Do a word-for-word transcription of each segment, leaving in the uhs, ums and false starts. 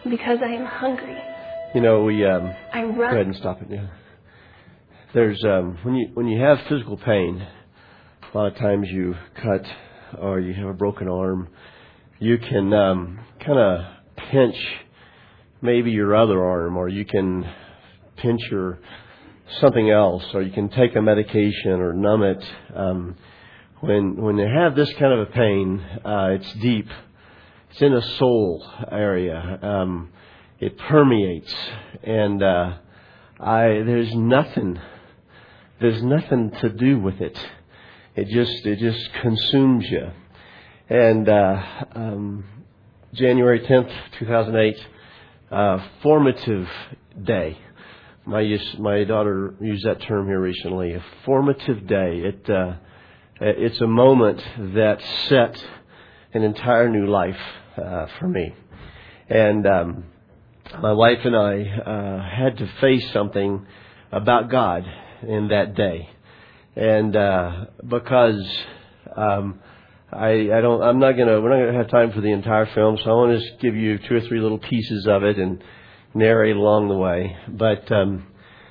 because I am hungry. You know, we um, I go run. ahead and stop it. Yeah. There's um, when you when you have physical pain, a lot of times you cut or you have a broken arm, you can um, kind of pinch maybe your other arm, or you can pinch your something else, or you can take a medication or numb it. Um, when when you have this kind of a pain, uh, it's deep. It's in the soul area. Um, it permeates, and uh, I there's nothing there's nothing to do with it. It just it just consumes you. And uh, um, January tenth, two thousand eight, uh, formative day. My my daughter used that term here recently. A formative day. It uh, it's a moment that set an entire new life uh, for me. And um, my wife and I uh, had to face something about God in that day, and uh, because um, I, I don't, I'm not gonna, we're not gonna have time for the entire film, so I want to just give you two or three little pieces of it and narrate along the way. But um,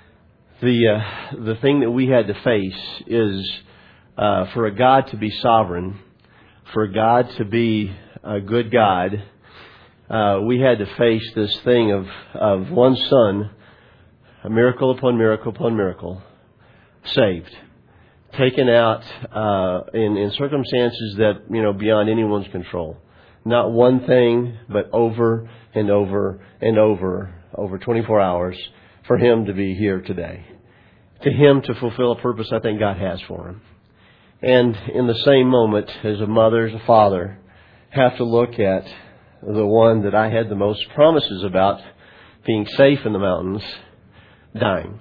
the uh, the thing that we had to face is uh, for a God to be sovereign, for God to be a good God. Uh, we had to face this thing of of one son, a miracle upon miracle upon miracle, saved, taken out uh, in in circumstances that, you know, beyond anyone's control. Not one thing, but over and over and over, over twenty-four hours, for him to be here today, to him to fulfill a purpose I think God has for him. And in the same moment, as a mother, as a father, have to look at the one that I had the most promises about being safe in the mountains, dying.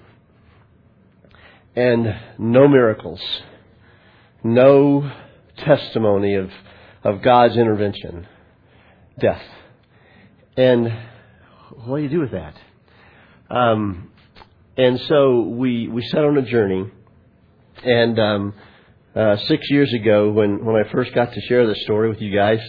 And no miracles, no testimony of, of God's intervention, death. And what do you do with that? Um, and so we, we set on a journey. And um, uh, six years ago, when, when I first got to share this story with you guys,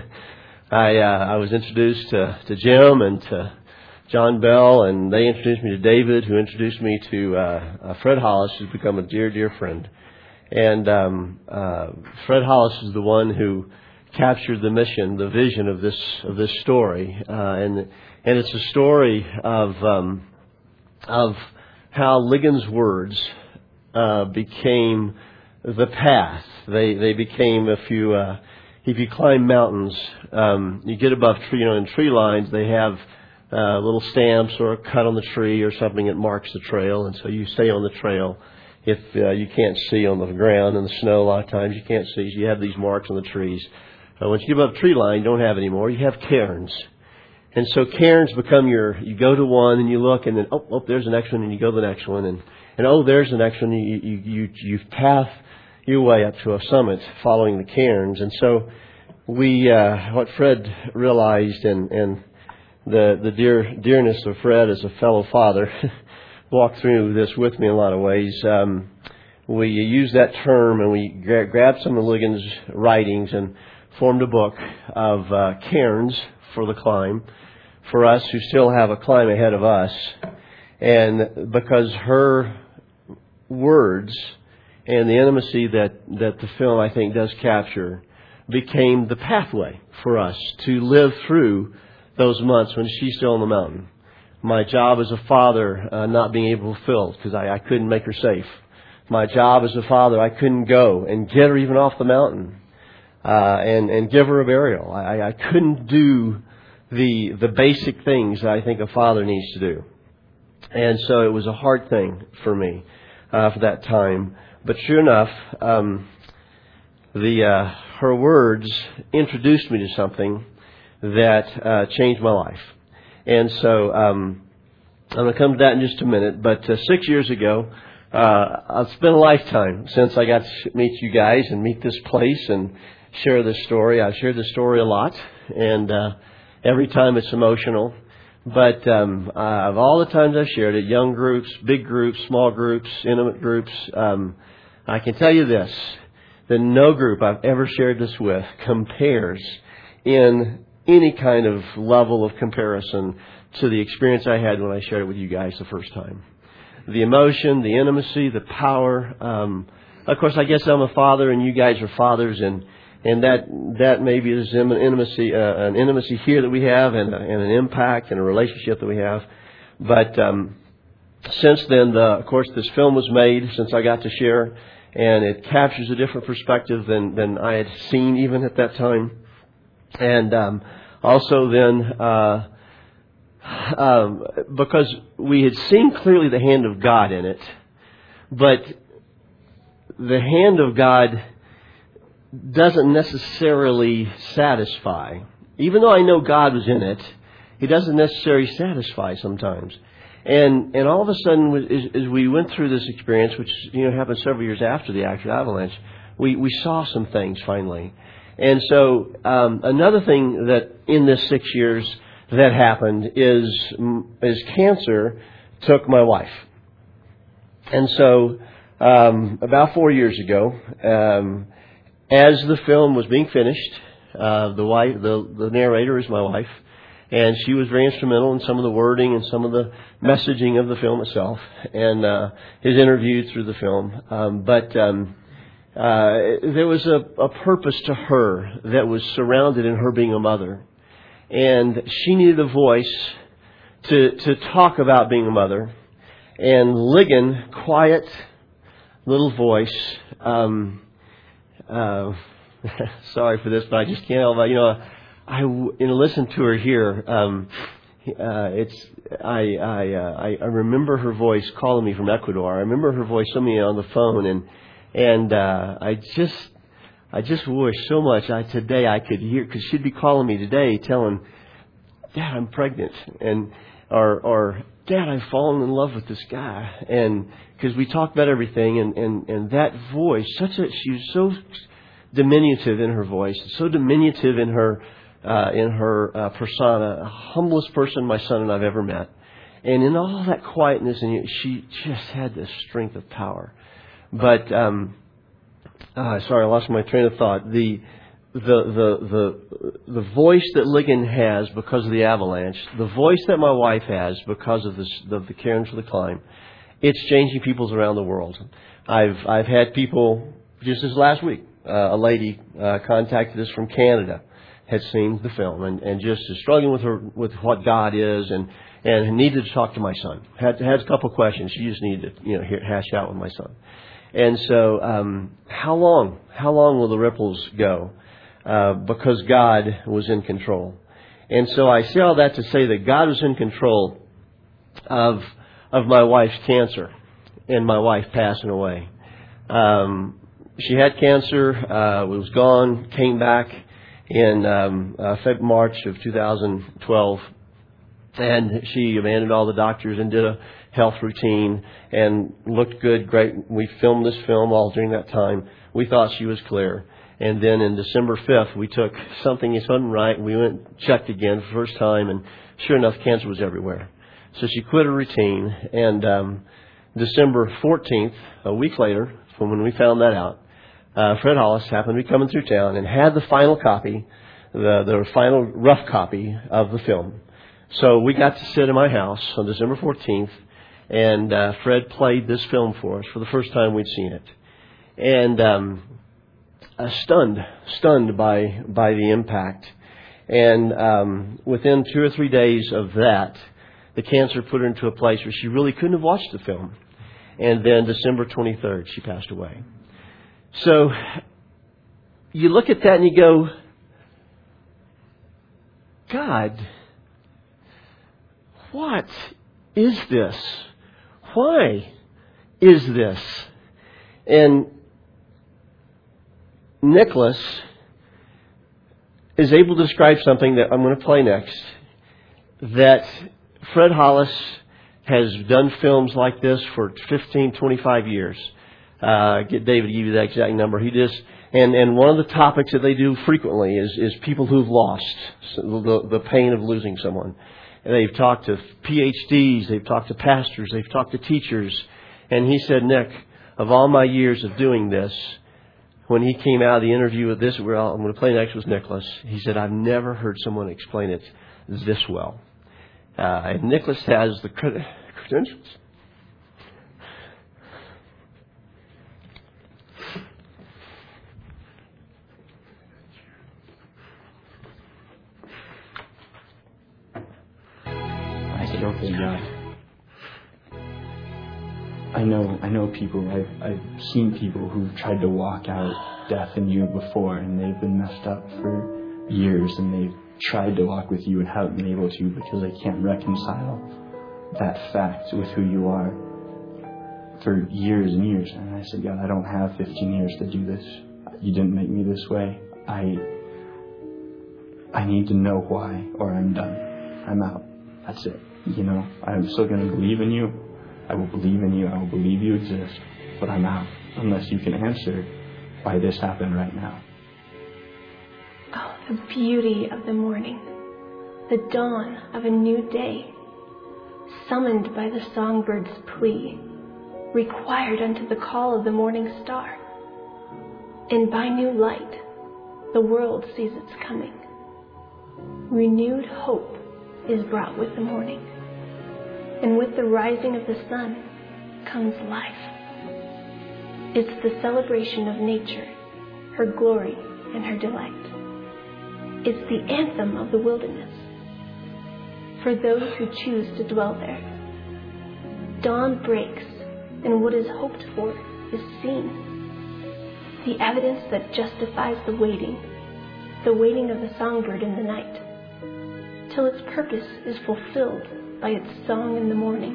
I uh, I was introduced to, to Jim and to John Bell, and they introduced me to David, who introduced me to uh, uh, Fred Hollis, who's become a dear, dear friend. And um, uh, Fred Hollis is the one who captured the mission, the vision of this of this story, uh, and and it's a story of um, of how Ligon's words uh, became the path. They they became, if you uh, if you climb mountains, um, you get above tree, you know, in tree lines they have uh, little stamps or a cut on the tree or something that marks the trail, and so you stay on the trail. If uh, you can't see on the ground in the snow, a lot of times you can't see, so you have these marks on the trees. Uh, once you get above tree line, you don't have any more. You have cairns. And so cairns become your, you go to one and you look, and then, oh, oh, there's the next one, and you go to the next one, and, and oh, there's the next one. You, you, you, you path your way up to a summit following the cairns. And so we, uh, what Fred realized, and, and the, the dear, dearness of Fred as a fellow father, walked through this with me in a lot of ways. Um, we used that term, and we gra- grabbed some of Ligon's writings and formed a book of uh, cairns for the climb, for us who still have a climb ahead of us. And because her words and the intimacy that, that the film, I think, does capture, became the pathway for us to live through those months when she's still on the mountain. My job as a father uh, not being able to fulfill because I, I couldn't make her safe. My job as a father, I couldn't go and get her even off the mountain uh, and, and give her a burial. I, I couldn't do the the basic things that I think a father needs to do. And so it was a hard thing for me uh, for that time. But sure enough, um, the uh, her words introduced me to something that uh, changed my life. And so um, I'm going to come to that in just a minute. But uh, six years ago, uh, it's been a lifetime since I got to meet you guys and meet this place and share this story. I've shared this story a lot, and uh, every time it's emotional. But um, uh, of all the times I've shared it, young groups, big groups, small groups, intimate groups, um, I can tell you this, that no group I've ever shared this with compares in any kind of level of comparison to the experience I had when I shared it with you guys the first time. The emotion, the intimacy, the power. Um, of course, I guess I'm a father, and you guys are fathers, and and that that maybe is an intimacy, uh, an intimacy here that we have, and, and an impact and a relationship that we have. But um, since then, the, of course, this film was made since I got to share, and it captures a different perspective than than I had seen even at that time. And um, also then. Uh, Um, because we had seen clearly the hand of God in it, but the hand of God doesn't necessarily satisfy. Even though I know God was in it, He doesn't necessarily satisfy sometimes. And and all of a sudden, as, as we went through this experience, which you know happened several years after the actual avalanche, we, we saw some things finally. And so um, another thing that in this six years that happened is is cancer took my wife. And so um, about four years ago, um, as the film was being finished, uh, the wife, the, the narrator is my wife, and she was very instrumental in some of the wording and some of the messaging of the film itself, and uh, is interviewed through the film. Um, but um, uh, there was a, a purpose to her that was surrounded in her being a mother. And she needed a voice to to talk about being a mother. And Ligon, quiet little voice. Um, uh, sorry for this, but I just can't help it. You know, I you know listen to her here. Um, uh, it's I I, uh, I I remember her voice calling me from Ecuador. I remember her voice telling me on the phone, and and uh, I just. I just wish so much I today I could hear, because she'd be calling me today telling, Dad, I'm pregnant, and or or Dad, I've fallen in love with this guy, and because we talked about everything, and, and, and that voice, such a she was so diminutive in her voice, so diminutive in her uh, in her uh, persona, humblest person my son and I've ever met, and in all that quietness, and she just had this strength of power, but. Um, Uh, sorry, I lost my train of thought. The the the the the voice that Ligon has because of the avalanche, the voice that my wife has because of this of the caring for the climb, it's changing peoples around the world. I've I've had people just this last week. Uh, a lady uh, contacted us from Canada, had seen the film and, and just is struggling with her with what God is and and needed to talk to my son. Had had a couple of questions. She just needed to you know hear, hash out with my son. And so, um, how long? How long will the ripples go? Uh, because God was in control. And so I say all that to say that God was in control of of my wife's cancer and my wife passing away. Um, she had cancer, uh, was gone, came back in um, uh, February, March of two thousand twelve, and she abandoned all the doctors and did a health routine and looked good, great. We filmed this film all during that time. We thought she was clear. And then in December fifth, we took something that wasn't right. We went and checked again for the first time, and sure enough, cancer was everywhere. So she quit her routine. And um, December fourteenth, a week later, from when we found that out, uh, Fred Hollis happened to be coming through town and had the final copy, the, the final rough copy of the film. So we got to sit in my house on December fourteenth, and uh, Fred played this film for us for the first time we'd seen it. And um, uh, stunned, stunned by by the impact. And um, within two or three days of that, the cancer put her into a place where she really couldn't have watched the film. And then December twenty-third, she passed away. So you look at that and you go, God, what is this? Why is this? And Nicholas is able to describe something that I'm going to play next, that Fred Hollis has done films like this for fifteen, twenty-five years. Uh, get David to give you that exact number. He just, and, and one of the topics that they do frequently is, is people who've lost, the, the pain of losing someone. And they've talked to P H Ds, they've talked to pastors, they've talked to teachers. And he said, Nick, of all my years of doing this, when he came out of the interview with this, we're all, I'm going to play next with Nicholas. He said, I've never heard someone explain it this well. Uh, and Nicholas has the cred- credentials. I said, okay, God. I know, I know people. I've, I've seen people who've tried to walk out death in you before, and they've been messed up for years, and they've tried to walk with you and haven't been able to because they can't reconcile that fact with who you are for years and years. And I said, God, I don't have fifteen years to do this. You didn't make me this way. I, I need to know why, or I'm done. I'm out. That's it. You know, I'm still going to believe in you. I will believe in you. I will believe you exist. But I'm out unless you can answer why this happened right now. Oh, the beauty of the morning. The dawn of a new day. Summoned by the songbird's plea. Required unto the call of the morning star. And by new light, the world sees its coming. Renewed hope is brought with the morning. And with the rising of the sun comes life. It's the celebration of nature, her glory and her delight. It's the anthem of the wilderness for those who choose to dwell there. Dawn breaks, and what is hoped for is seen. The evidence that justifies the waiting, the waiting of the songbird in the night, till its purpose is fulfilled by its song in the morning.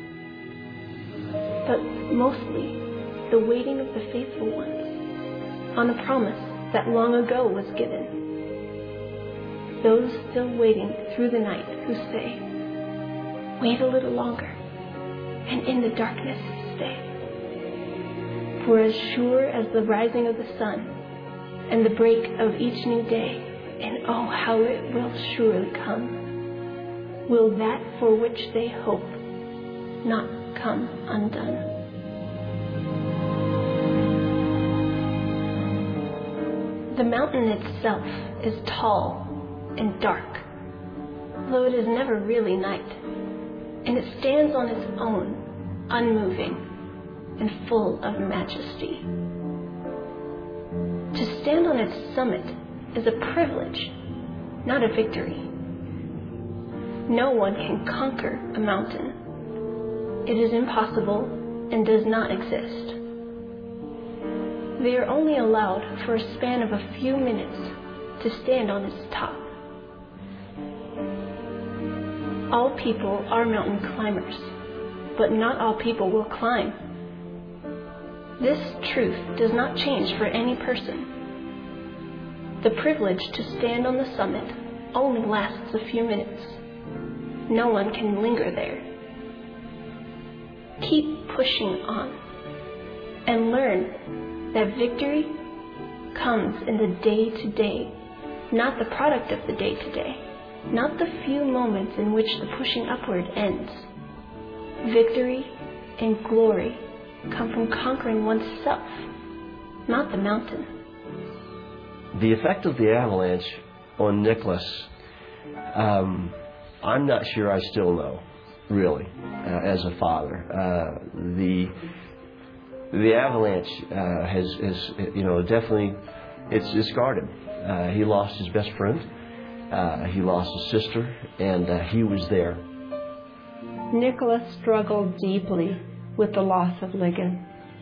But mostly, the waiting of the faithful ones on a promise that long ago was given. Those still waiting through the night who say, wait a little longer, and in the darkness stay. For as sure as the rising of the sun and the break of each new day, and oh, how it will surely come, will that for which they hope not come undone. The mountain itself is tall and dark, though it is never really night, and it stands on its own, unmoving and full of majesty. To stand on its summit is a privilege, not a victory. No one can conquer a mountain. It is impossible and does not exist. They are only allowed for a span of a few minutes to stand on its top. All people are mountain climbers, but not all people will climb. This truth does not change for any person. The privilege to stand on the summit only lasts a few minutes. No one can linger there. Keep pushing on and learn that victory comes in the day-to-day, not the product of the day-to-day, not the few moments in which the pushing upward ends. Victory and glory come from conquering oneself, not the mountain. The effect of the avalanche on Nicholas, um, I'm not sure I still know, really, uh, as a father. Uh, the the avalanche uh, has, has, you know, definitely, it's, it's scarred him. Uh, he lost his best friend. Uh, he lost his sister, and uh, he was there. Nicholas struggled deeply with the loss of Ligon.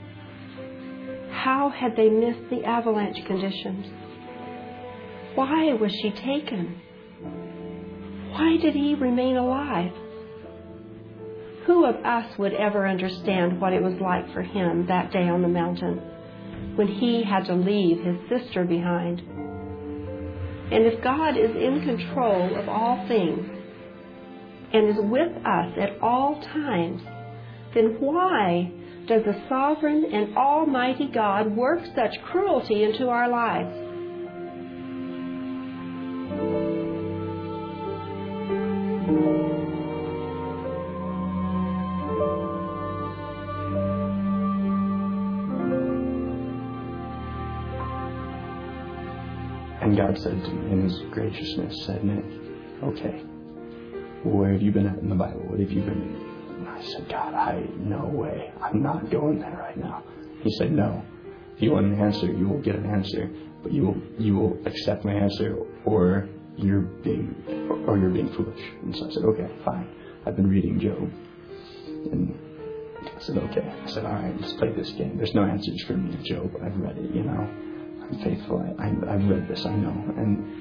How had they missed the avalanche conditions? Why was she taken? Why did he remain alive? Who of us would ever understand what it was like for him that day on the mountain when he had to leave his sister behind? And if God is in control of all things and is with us at all times, then why does the sovereign and almighty God work such cruelty into our lives? And God said to me in His graciousness, said, Nick, okay, where have you been at in the Bible? What have you been in? And I said, God, I, no way. I'm not going there right now. He said, no. If you want an answer, you will get an answer. But you will, you will accept my answer or you're being, or you're being foolish. And so I said, okay, fine. I've been reading Job. And I said, okay. I said, all right, let's play this game. There's no answers for me in Job. I've read it, you know. I'm faithful. I, I, I've read this, I know. And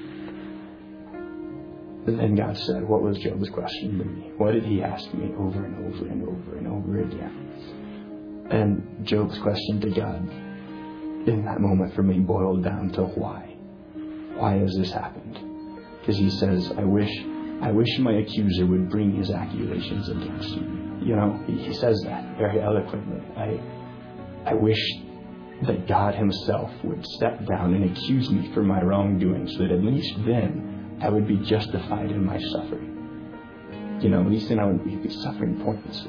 then God said, what was Job's question to me? What did he ask me over and over and over and over again? And Job's question to God in that moment for me boiled down to why. Why has this happened? Because he says, I wish I wish my accuser would bring his accusations against me. You know, he, he says that very eloquently. I I wish that God Himself would step down and accuse me for my wrongdoing so that at least then I would be justified in my suffering. You know, at least then I wouldn't be suffering pointlessly.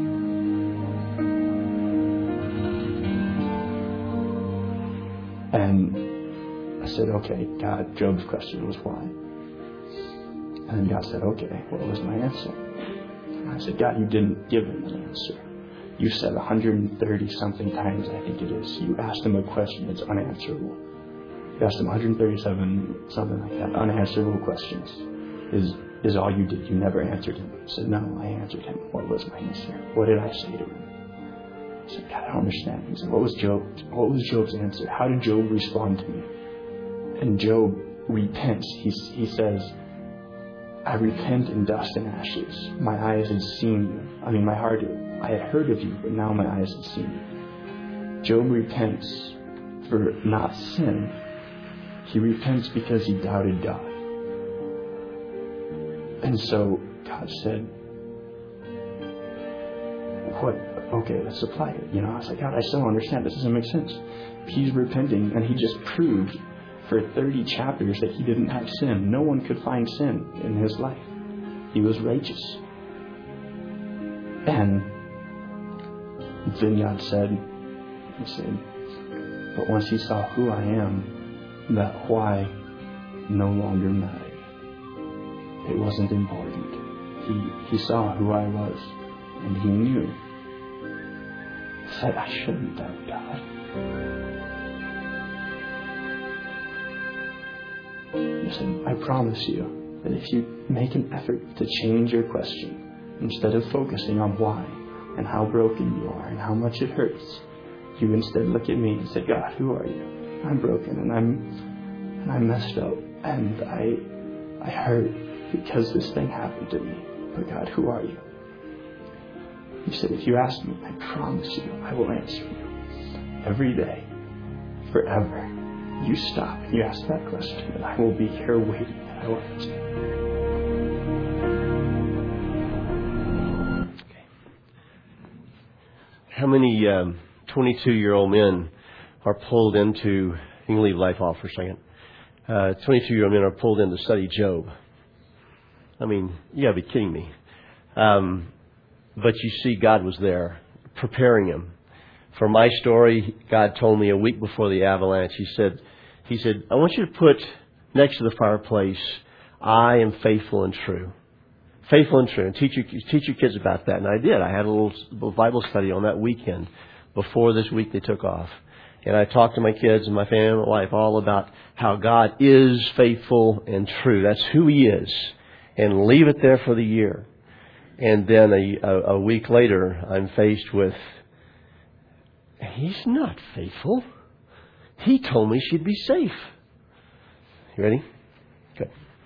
And I said, okay, God, Job's question was why? And then God said, okay, what was my answer? And I said, God, you didn't give him an answer. You said one hundred thirty something times, I think it is. You asked him a question that's unanswerable. You asked him one hundred thirty-seven, something like that, unanswerable questions. Is is all you did. You never answered him. I said, no, I answered him. What was my answer? What did I say to him? I said, God, I don't understand. He said, what was Job? What was Job's answer? How did Job respond to me? And Job repents. He, he says, I repent in dust and ashes. My eyes had seen you. I mean, my heart, I had heard of you, but now my eyes had seen you. Job repents for not sin. He repents because he doubted God. And so God said, what? Okay, let's apply it. You know, I was like, God, I still don't understand. This doesn't make sense. He's repenting, and he just proved for thirty chapters that he didn't have sin. No one could find sin in his life. He was righteous. And then God said, he said, but once he saw who I am, that why no longer mattered. It wasn't important. He, he saw who I was, and he knew that I shouldn't doubt God. Listen, I promise you that if you make an effort to change your question, instead of focusing on why and how broken you are and how much it hurts, you instead look at me and say, God, who are you? I'm broken and I'm and I'm messed up and I I hurt because this thing happened to me. But God, who are you? He said, if you ask me, I promise you, I will answer you. Every day, forever. You stop and you ask that question, and I will be here waiting, and I will answer. Okay. How many um, twenty-two-year-old men are pulled into, you can leave life off for a second, uh, twenty-two-year-old men are pulled in to study Job? I mean, you got to be kidding me. Um, but you see, God was there preparing him. For my story, God told me a week before the avalanche, He said, He said, I want you to put next to the fireplace, I am faithful and true. Faithful and true. And teach your, teach your kids about that. And I did. I had a little, little Bible study on that weekend before this week they took off. And I talked to my kids and my family and my wife all about how God is faithful and true. That's who He is. And leave it there for the year. And then a, a, a week later, I'm faced with, He's not faithful. He told me she'd be safe. You ready? Good.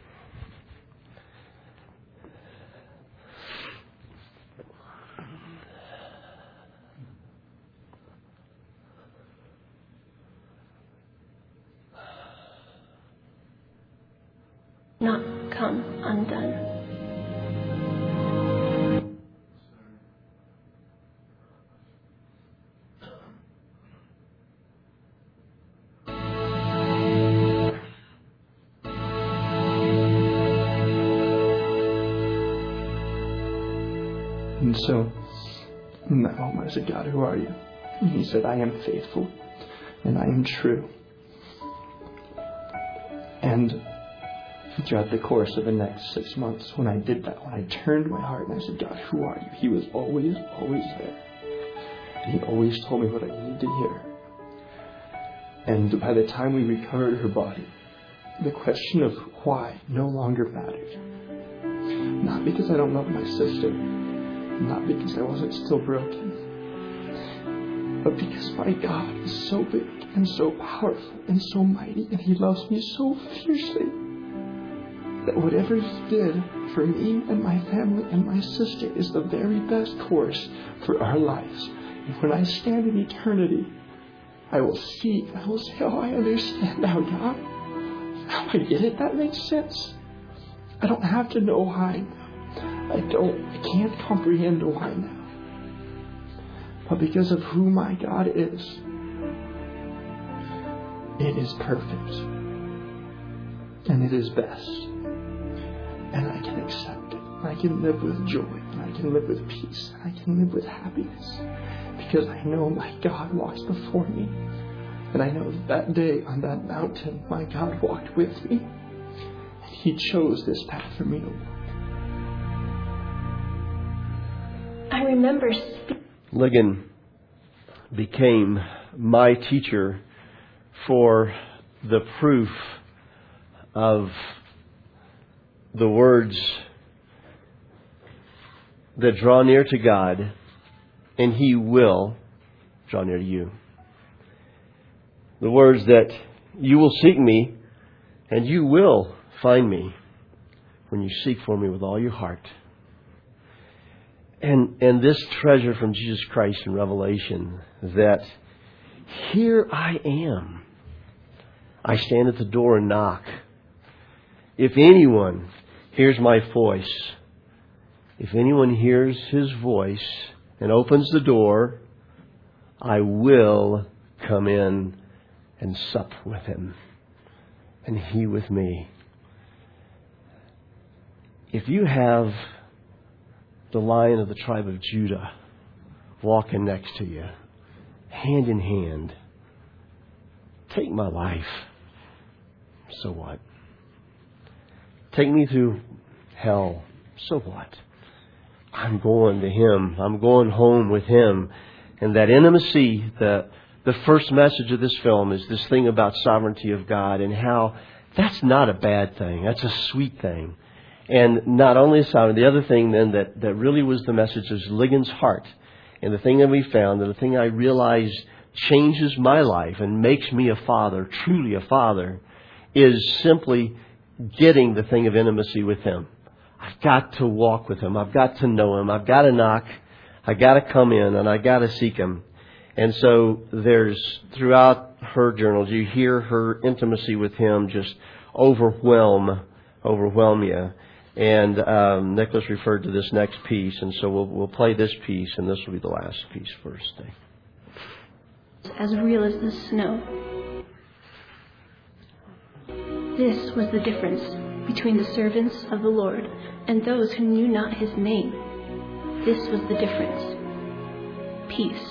Not come undone. And so, in that moment, I said, God, who are you? And He said, I am faithful and I am true. And throughout the course of the next six months, when I did that, when I turned my heart and I said, God, who are you? He was always, always there. And He always told me what I needed to hear. And by the time we recovered her body, the question of why no longer mattered. Not because I don't love my sister, not because I wasn't still broken, but because my God is so big and so powerful and so mighty, and He loves me so fiercely that whatever He did for me and my family and my sister is the very best course for our lives. And when I stand in eternity, I will see, I will say, oh, I understand now, God. Now I get it. That makes sense. I don't have to know why now. I don't, I can't comprehend why now. But because of who my God is, it is perfect. And it is best. And I can accept it. And I can live with joy. And I can live with peace. And I can live with happiness. Because I know my God walks before me. And I know that, that day on that mountain, my God walked with me. And He chose this path for me to walk. I remember speaking. Ligon became my teacher for the proof of the words that draw near to God, and He will draw near to you. The words that you will seek me, and you will find me when you seek for me with all your heart. And and this treasure from Jesus Christ in Revelation, that here I am. I stand at the door and knock. If anyone hears my voice, if anyone hears His voice and opens the door, I will come in and sup with him, and he with me. If you have the Lion of the tribe of Judah walking next to you, hand in hand, take my life. So what? Take me through hell. So what? I'm going to Him. I'm going home with Him. And that intimacy, the the first message of this film is this thing about sovereignty of God, and how that's not a bad thing. That's a sweet thing. And not only sovereignty, the other thing then that, that really was the message is Ligon's heart. And the thing that we found, and the thing I realized changes my life and makes me a father, truly a father, is simply getting the thing of intimacy with Him. I've got to walk with Him. I've got to know Him. I've got to knock. I've got to come in, and I've got to seek Him. And so there's, throughout her journals, you hear her intimacy with Him just overwhelm, overwhelm you. And um, Nicholas referred to this next piece, and so we'll we'll play this piece, and this will be the last piece for us today. As real as the snow. This was the difference between the servants of the Lord and those who knew not His name. This was the difference. Peace.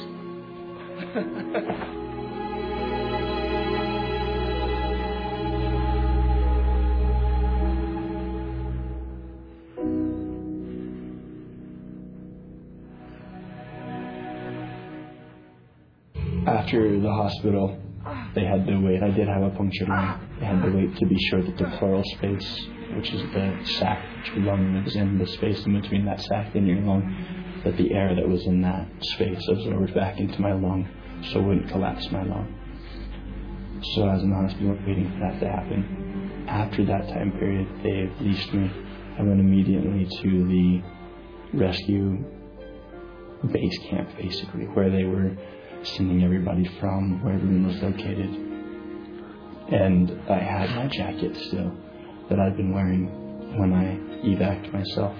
After the hospital, they had to wait. I did have a punctured lung. They had to wait to be sure that the pleural space, which is the sac that your lung lives in, the space in between that sac and your lung, that the air that was in that space absorbed back into my lung so it wouldn't collapse my lung. So I was in the hospital waiting for that to happen. After that time period, they released me. I went immediately to the rescue base camp, basically, where they were sending everybody from, where everyone was located. And I had my jacket still that I'd been wearing when I evac'd myself.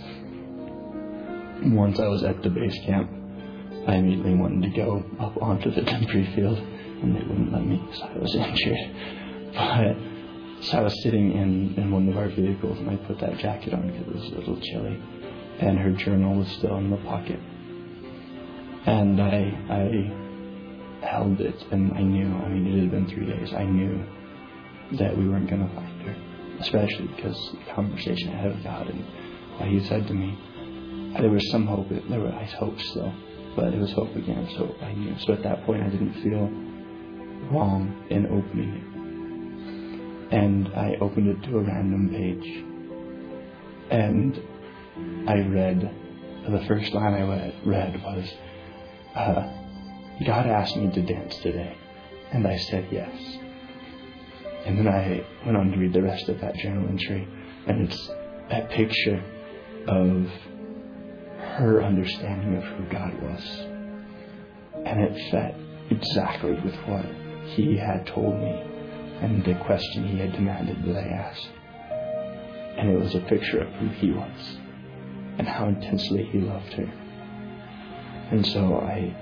Once I was at the base camp, I immediately wanted to go up onto the debris field, and they wouldn't let me, so I was injured. But so I was sitting in, in one of our vehicles, and I put that jacket on because it was a little chilly, and her journal was still in the pocket. And I I held it, and I knew, I mean, it had been three days. I knew that we weren't going to find her, especially because the conversation I had with God and what He said to me. There was some hope. There were I hope still, but it was hope against hope. I knew. So at that point, I didn't feel wrong in opening it, and I opened it to a random page, and I read. The first line I read was, uh, God asked me to dance today. And I said yes. And then I went on to read the rest of that journal entry. And it's that picture of her understanding of who God was. And it fit exactly with what He had told me and the question He had demanded that I ask. And it was a picture of who He was and how intensely He loved her. And so I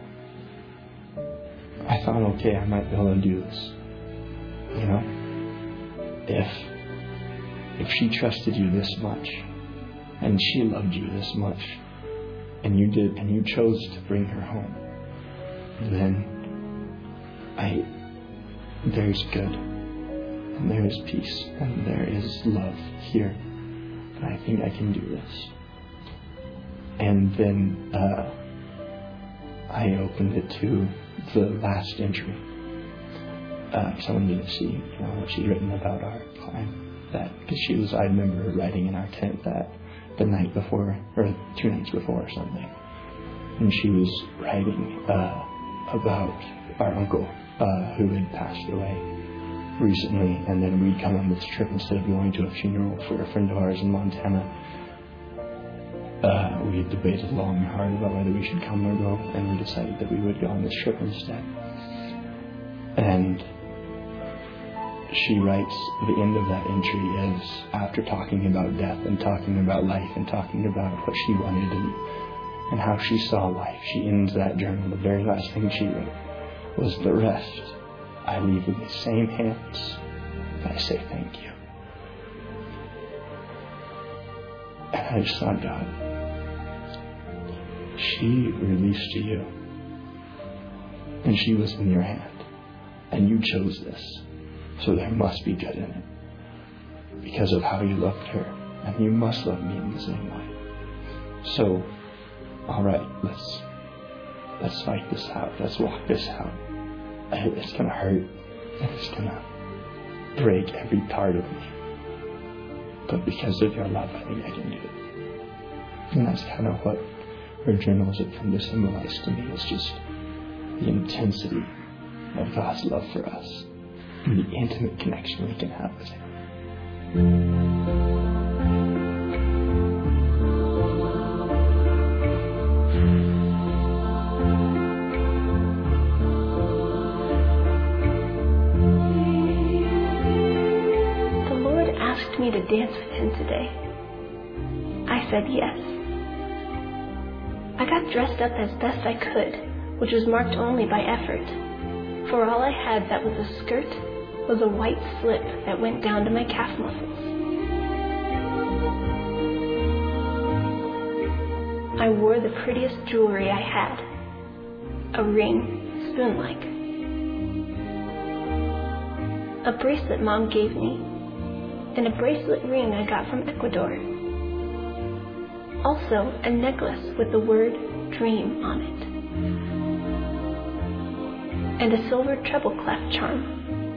I thought, okay, I might be able to do this. You know? If if she trusted you this much and she loved you this much and you did and you chose to bring her home, then I there's good and there is peace and there is love here. And I think I can do this. And then uh, I opened it to the last entry. Uh, someone needed to see, you know, what she'd written about our climb. That because she was, I remember her writing in our tent that the night before, or two nights before or something, and she was writing uh, about our uncle uh, who had passed away recently, and then we'd come on this trip instead of going to a funeral for a friend of ours in Montana. Uh, we had debated long and hard about whether we should come or go, and we decided that we would go on this trip instead. And she writes, the end of that entry is, after talking about death and talking about life and talking about what she wanted and, and how she saw life, she ends that journal. The very last thing she wrote was, the rest I leave in the same hands, but I say thank you. And I just thought, God, she released to you, and she was in your hand, and you chose this, so there must be good in it, because of how you loved her, and you must love me in the same way. So, all right, let's let's fight this out. Let's walk this out. It's gonna hurt, and it's gonna break every part of me, but because of your love, I think I can do it. And that's kind of what her journals have come to symbolize to me. It's just the intensity of God's love for us and the intimate connection we can have with Him. The Lord asked me to dance with Him today. I said yes. I got dressed up as best I could, which was marked only by effort. For all I had that was a skirt was a white slip that went down to my calf muscles. I wore the prettiest jewelry I had, a ring, spoon-like, a bracelet Mom gave me, and a bracelet ring I got from Ecuador. Also, a necklace with the word dream on it, and a silver treble clef charm.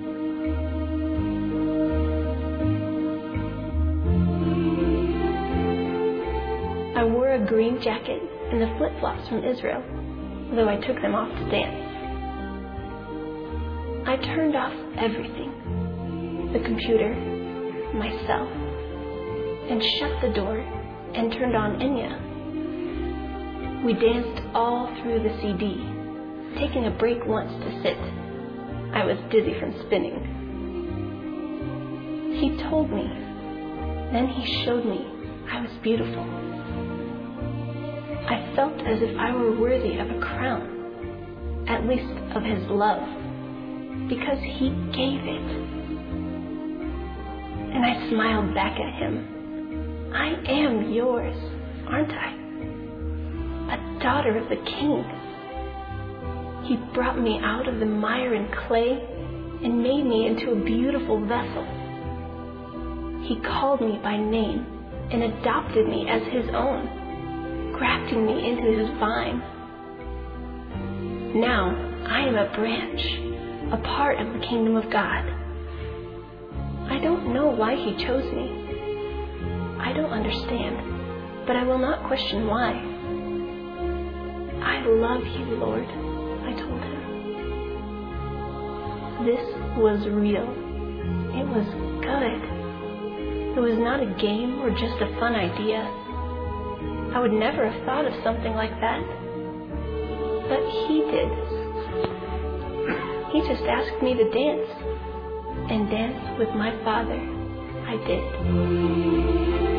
I wore a green jacket and the flip-flops from Israel, though I took them off to dance. I turned off everything, the computer, myself, and shut the door and turned on Enya. We danced all through the C D, taking a break once to sit. I was dizzy from spinning. He told me, then he showed me I was beautiful. I felt as if I were worthy of a crown, at least of his love, because he gave it. And I smiled back at him. I am yours, aren't I? A daughter of the King. He brought me out of the mire and clay and made me into a beautiful vessel. He called me by name and adopted me as His own, grafting me into His vine. Now I am a branch, a part of the kingdom of God. I don't know why He chose me. I don't understand, but I will not question why. I love you, Lord, I told Him. This was real. It was good. It was not a game or just a fun idea. I would never have thought of something like that. But He did. He just asked me to dance. And dance with my Father. I did.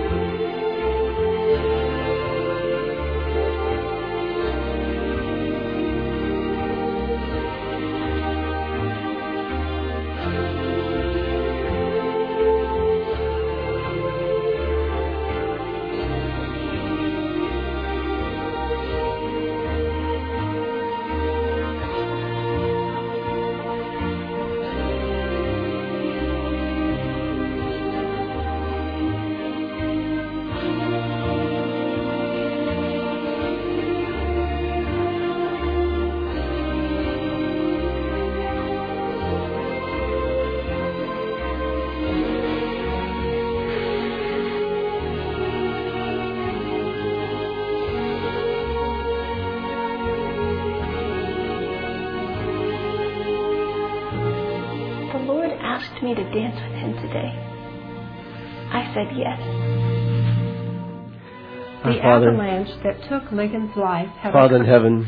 Asked me to dance with Him today. I said yes. The Father, avalanche that took Ligon's life had Father in heaven,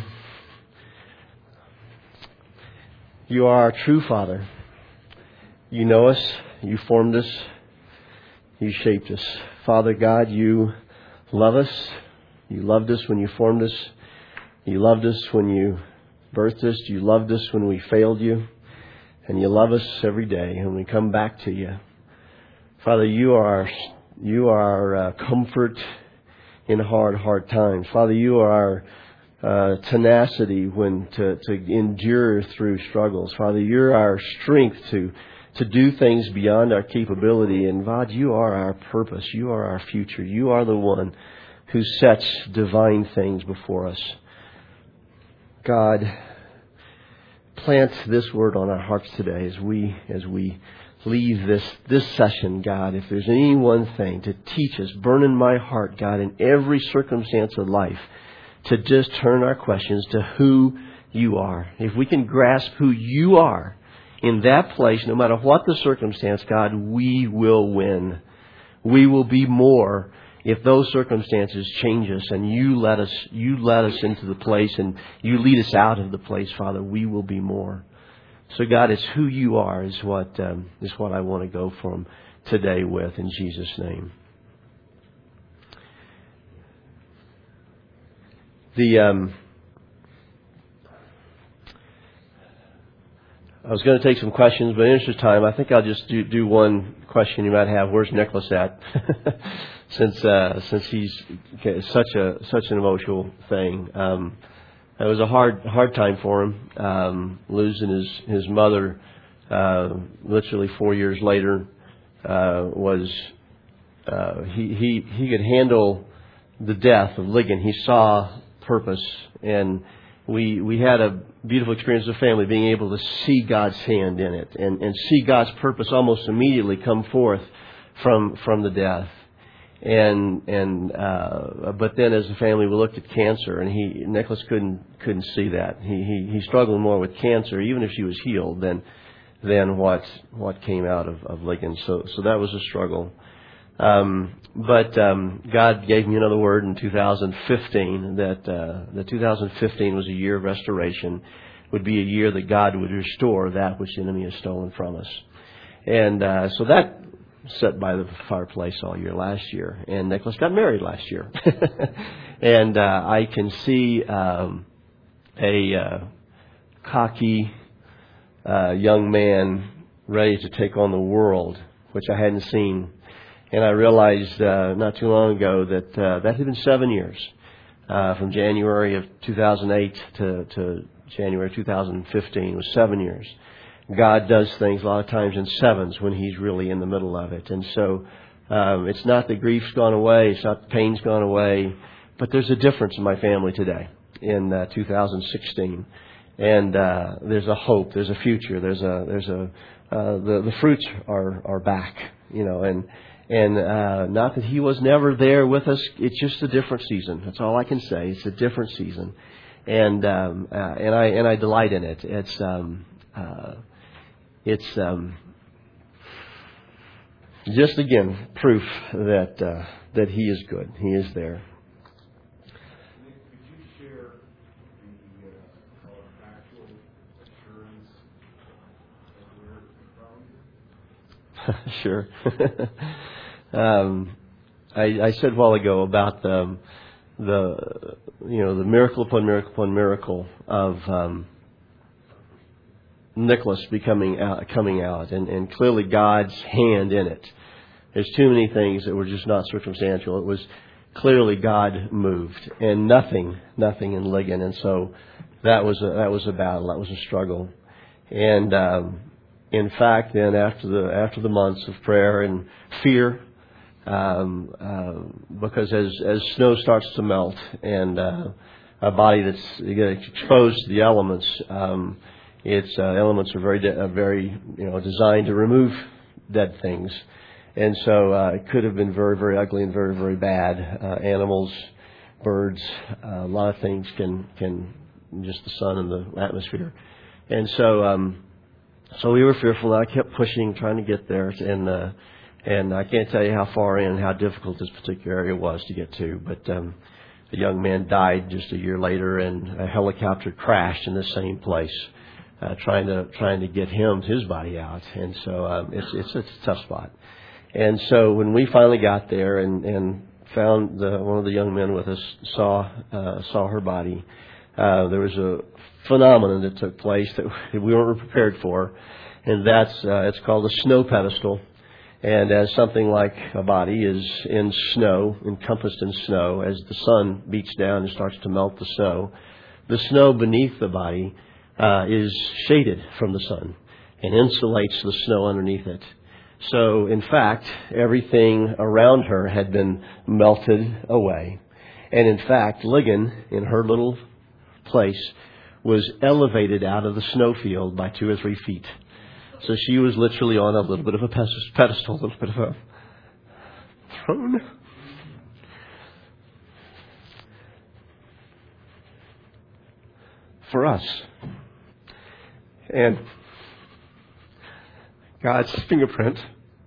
You are our true Father. You know us. You formed us. You shaped us. Father God, You love us. You loved us when You formed us. You loved us when You birthed us. You loved us when we failed You. And You love us every day when we come back to You. Father, You are our, you are our uh, comfort in hard, hard times. Father, You are our uh, tenacity when to, to endure through struggles. Father, You're our strength to, to do things beyond our capability. And God, You are our purpose. You are our future. You are the one who sets divine things before us. God, plant this word on our hearts today as we as we leave this this session, God. If there's any one thing to teach us, burn in my heart, God, in every circumstance of life, to just turn our questions to who You are. If we can grasp who You are in that place, no matter what the circumstance, God, we will win. We will be more if those circumstances change us and you let us, you let us into the place and You lead us out of the place, Father, we will be more. So God, it's who You are is what um, is what I want to go from today with in Jesus' name. The um, I was going to take some questions, but in the interest of time, I think I'll just do, do one question you might have. Where's Nicholas at? since uh, since he's okay, such a such an emotional thing. Um, it was a hard hard time for him, um, losing his his mother. Uh, literally four years later, uh, was uh, he he he could handle the death of Ligon. He saw purpose, and we we had a beautiful experience as a family, being able to see God's hand in it and, and see God's purpose almost immediately come forth from from the death. And and uh, but then as a family we looked at cancer, and he Nicholas couldn't couldn't see that. He he he struggled more with cancer, even if she was healed, than than what what came out of, of Ligon. So so that was a struggle. Um, but um, God gave me another word in two thousand fifteen that uh, that two thousand fifteen was a year of restoration, would be a year that God would restore that which the enemy has stolen from us. And uh, so that sat by the fireplace all year last year. And Nicholas got married last year. and uh, I can see um, a uh, cocky uh, young man ready to take on the world, which I hadn't seen. And I realized uh, not too long ago that uh, that had been seven years, uh, from January of two thousand eight to, to January two thousand fifteen. It was seven years. God does things a lot of times in sevens when He's really in the middle of it. And so um, it's not that grief's gone away, it's not the pain's gone away, but there's a difference in my family today in uh, two thousand sixteen. And uh, there's a hope, there's a future, there's a there's a uh, the the fruits are are back, you know, and and uh, not that He was never there with us. It's just a different season. That's all I can say. It's a different season, and um, uh, and I and I delight in it. It's um, uh, it's um, just again proof that uh, that He is good. He is there. Sure. um, I, I said a while ago about the, the, you know, the miracle upon miracle upon miracle of um, Nicholas becoming out, coming out, and, and clearly God's hand in it. There's too many things that were just not circumstantial. It was clearly God moved, and nothing, nothing in Ligon, and so that was a, that was a battle. That was a struggle, and. Um, In fact, then after the after the months of prayer and fear, um, uh, because as as snow starts to melt and uh, a body that's exposed to the elements, um, its uh, elements are very de- uh, very you know designed to remove dead things, and so uh, it could have been very very ugly and very very bad. Uh, animals, birds, uh, a lot of things can can just the sun and the atmosphere, and so. Um, So we were fearful, and I kept pushing, trying to get there, and uh, and I can't tell you how far in and how difficult this particular area was to get to. But um, a young man died just a year later, and a helicopter crashed in the same place, uh, trying to trying to get him his body out. And so um, it's it's it's a tough spot. And so when we finally got there and and found the, one of the young men with us saw uh, saw her body, uh, there was a phenomenon that took place that we weren't prepared for, and that's uh, it's called a snow pedestal. And as something like a body is in snow, encompassed in snow, as the sun beats down and starts to melt the snow, the snow beneath the body uh, is shaded from the sun and insulates the snow underneath it. So, in fact, everything around her had been melted away. And in fact, Ligon, in her little place, was elevated out of the snowfield by two or three feet. So she was literally on a little bit of a pedestal, a little bit of a throne. For us. And God's fingerprint,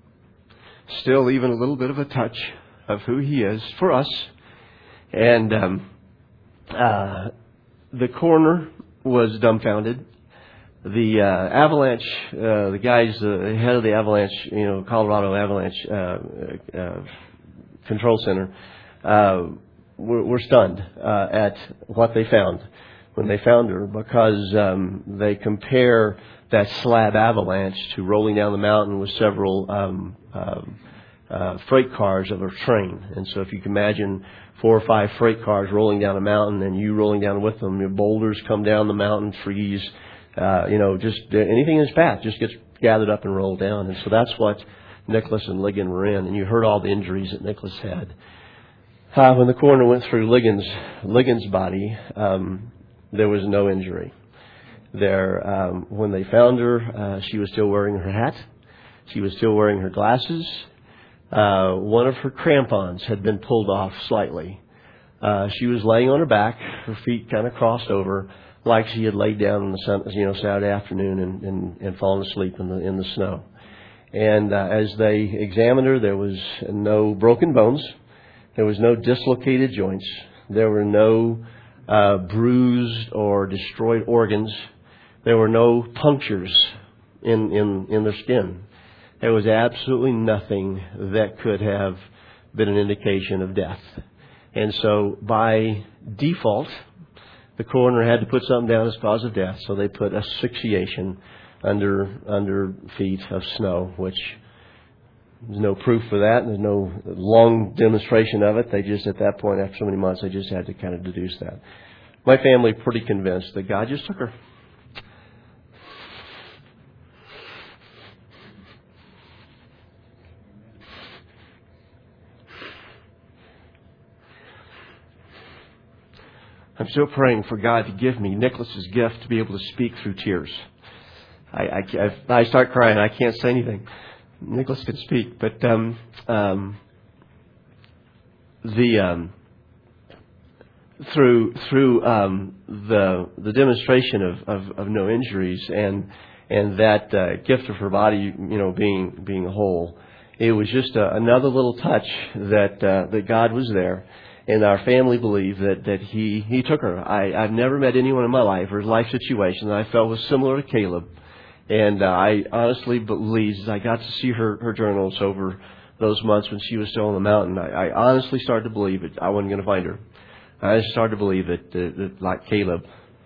still even a little bit of a touch of who He is for us. And um, uh, the coroner was dumbfounded. The uh, Avalanche, uh, the guys, uh, the head of the Avalanche, you know, Colorado Avalanche uh, uh, Control Center, uh, were, were stunned uh, at what they found when they found her, because um, they compare that slab avalanche to rolling down the mountain with several um, uh, uh, freight cars of a train. And so if you can imagine four or five freight cars rolling down a mountain and you rolling down with them, your boulders come down the mountain, trees, uh, you know, just anything in its path just gets gathered up and rolled down. And so that's what Nicholas and Ligon were in. And you heard all the injuries that Nicholas had. Uh, when the coroner went through Ligon's, Ligon's body, um, there was no injury. There, um, when they found her, uh, she was still wearing her hat. She was still wearing her glasses. Uh, one of her crampons had been pulled off slightly. Uh, she was laying on her back, her feet kind of crossed over, like she had laid down on the sun, you know, Saturday afternoon and, and, and fallen asleep in the in the snow. And uh, as they examined her, there was no broken bones, there was no dislocated joints, there were no uh, bruised or destroyed organs, there were no punctures in in, in their skin. There was absolutely nothing that could have been an indication of death. And so by default, the coroner had to put something down as cause of death, so they put asphyxiation under under feet of snow, which there's no proof for that. There's no long demonstration of it. They just, at that point, after so many months, they just had to kind of deduce that. My family pretty convinced that God just took her. I'm still praying for God to give me Nicholas's gift to be able to speak through tears. I, I, I start crying. I can't say anything. Nicholas can speak, but um, um, the um, through through um, the the demonstration of, of, of no injuries and and that uh, gift of her body, you know, being being whole, it was just a, another little touch that uh, that God was there. And our family believed that, that he, he took her. I, I've never met anyone in my life or life situation that I felt was similar to Caleb. And uh, I honestly believe, as I got to see her, her journals over those months when she was still on the mountain, I, I honestly started to believe that I wasn't going to find her. I just started to believe that, that, that like Caleb,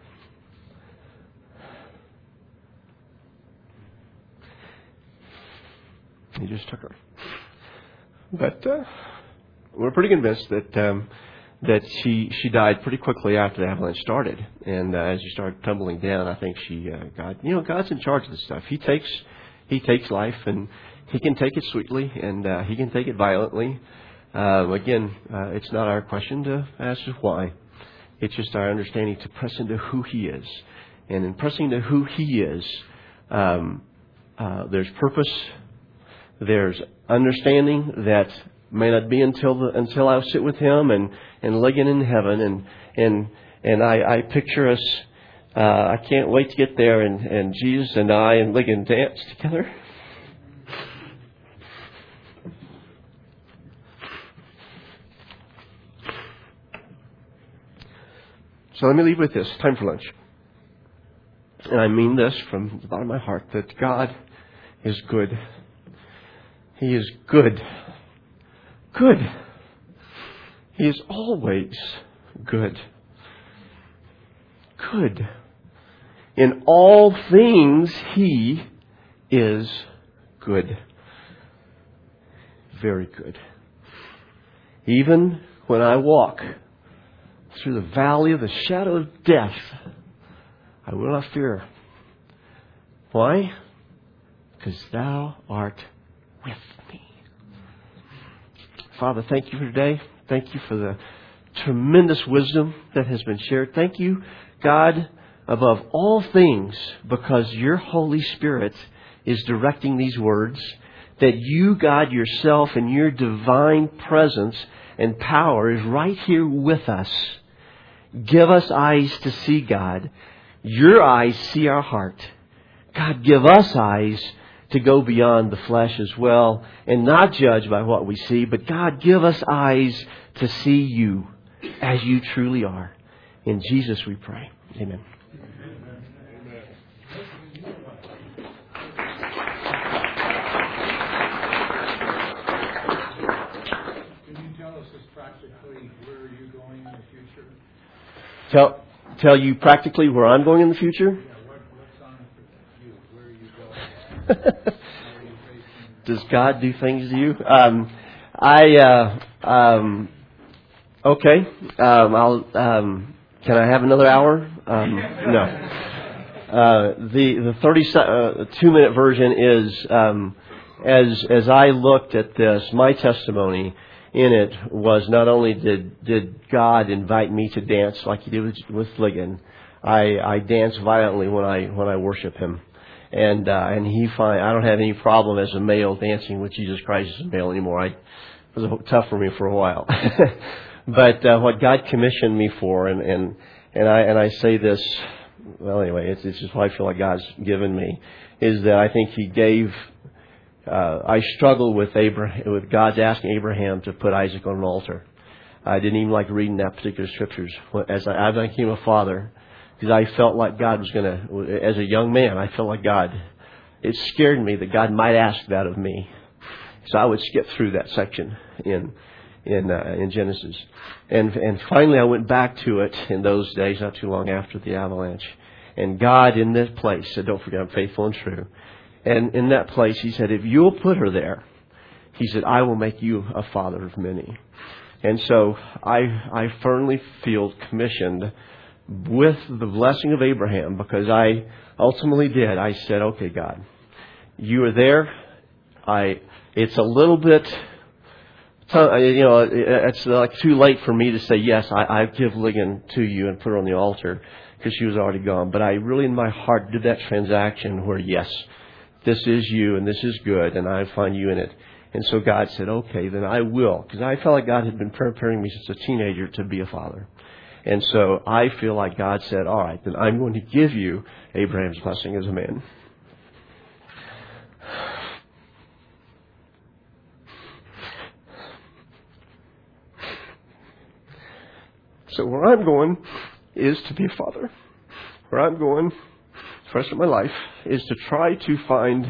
he just took her. But uh, we're pretty convinced that um, that she she died pretty quickly after the avalanche started. And uh, as she started tumbling down, I think she uh, God, you know, God's in charge of this stuff. He takes He takes life, and He can take it sweetly, and uh, He can take it violently. Uh, again, uh, it's not our question to ask why. It's just our understanding to press into who He is, and in pressing into who He is, um, uh, there's purpose. There's understanding that may not be until the, until I sit with Him and, and Ligon in heaven, and and and I, I picture us. Uh, I can't wait to get there, and, and Jesus and I and Ligon dance together. So let me leave with this. Time for lunch. And I mean this from the bottom of my heart, that God is good. He is good. Good. He is always good. Good. In all things, He is good. Very good. Even when I walk through the valley of the shadow of death, I will not fear. Why? Because Thou art with me. Father, thank You for today. Thank You for the tremendous wisdom that has been shared. Thank You, God, above all things, because Your Holy Spirit is directing these words, that You, God, Yourself and Your divine presence and power is right here with us. Give us eyes to see, God. Your eyes see our heart. God, give us eyes to go beyond the flesh as well and not judge by what we see, but God, give us eyes to see You as You truly are. In Jesus we pray. Amen. Tell, tell you practically where I'm going in the future? Yeah, what, what's on for you? Where are you going? Where are you facing? Does God do things to you? Um, I, uh, um, okay. Um, I'll, um, can I have another hour? Um, no. Uh, the, the thirty-two minute version is, um, as, as I looked at this, my testimony in it was not only did did God invite me to dance like He did with, with Ligon, I, I dance violently when I when I worship Him, and uh, and He find I don't have any problem as a male dancing with Jesus Christ as a male anymore. I, it was tough for me for a while, but uh, what God commissioned me for, and, and and I and I say this, well anyway, it's it's just what I feel like God's given me, is that I think He gave. Uh, I struggle with Abraham, with God's asking Abraham to put Isaac on an altar. I didn't even like reading that particular scriptures as I, as I became a father, because I felt like God was going to, as a young man, I felt like God, it scared me that God might ask that of me. So I would skip through that section in in uh, in Genesis, and and finally I went back to it in those days, not too long after the avalanche, and God in this place said, "Don't forget, I'm faithful and true." And in that place, He said, if you'll put her there, He said, I will make you a father of many. And so I I firmly feel commissioned with the blessing of Abraham, because I ultimately did. I said, okay, God, You are there. I. It's a little bit So, you know, it's like too late for me to say, yes, I, I give Ligon to you and put her on the altar, because she was already gone. But I really in my heart did that transaction where, yes, this is you and this is good and I find you in it. And so God said, okay, then I will. Because I felt like God had been preparing me since a teenager to be a father. And so I feel like God said, all right, then I'm going to give you Abraham's blessing as a man. So where I'm going is to be a father. Where I'm going the rest of my life is to try to find,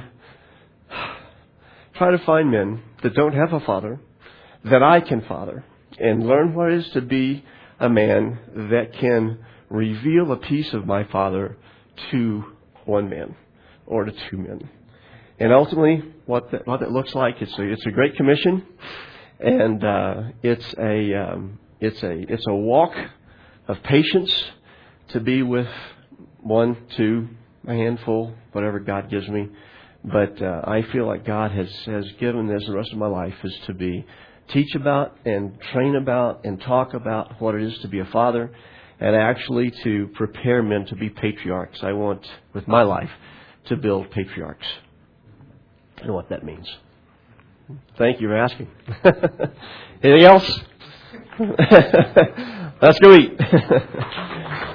try to find men that don't have a father, that I can father, and learn what it is to be a man that can reveal a piece of my father to one man or to two men. And ultimately, what that, what that looks like, it's a, it's a great commission, and uh, it's a um, it's a it's a walk of patience to be with one, two, a handful, whatever God gives me. But uh, I feel like God has has given this the rest of my life is to be teach about and train about and talk about what it is to be a father, and actually to prepare men to be patriarchs. I want, with my life, to build patriarchs. And what that means. Thank you for asking. Anything else? Let's go eat.